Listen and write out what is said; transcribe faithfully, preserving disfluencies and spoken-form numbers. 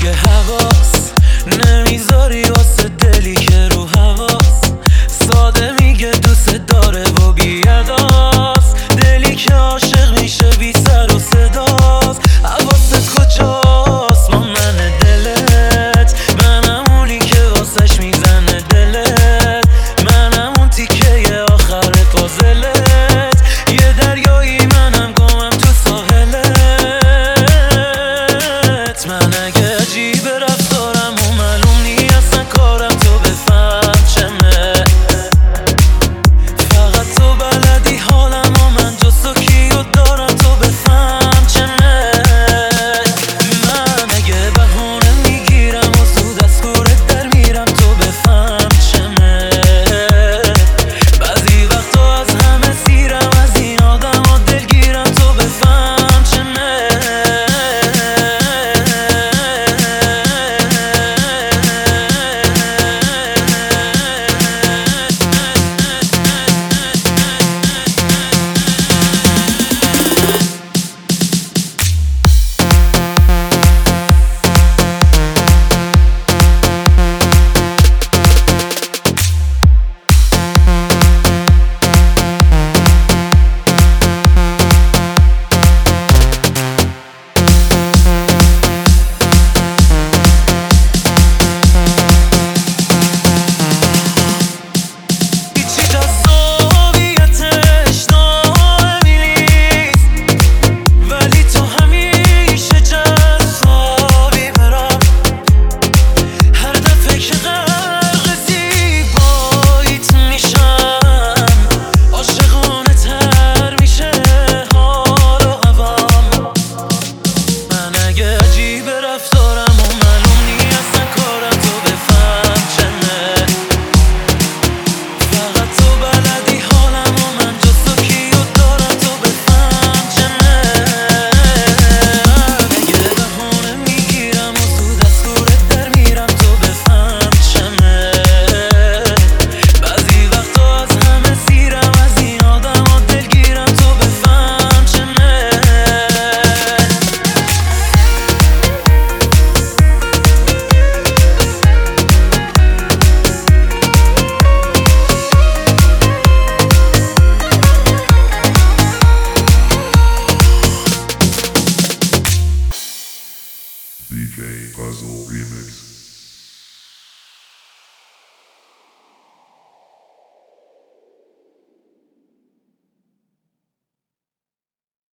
دیگه حواس نمیذاری واسه دلی که رو حواس ساده میگه دوست داره و بیاداست دلی که عاشق میشه بی سر و صداست حواست کجاست با من دلت منم اونی که واسش میزنه دلت منم اون تیکه آخر پازلت یه دریایی منم گمم تو ساحلت من اگه عجیب رفتارم و معلوم نی اصلا کارم تو بفهم چمه فقط تو بلدی حالم و من جز تو کیو دارم تو بفهم چمه من اگه بهونه میگیرم و زود از کورت در میرم تو بفهم چمه بعضی وقتا از همه سیرم از این آدم و دلگیرم تو بفهم چمه D J Puzzle Remix.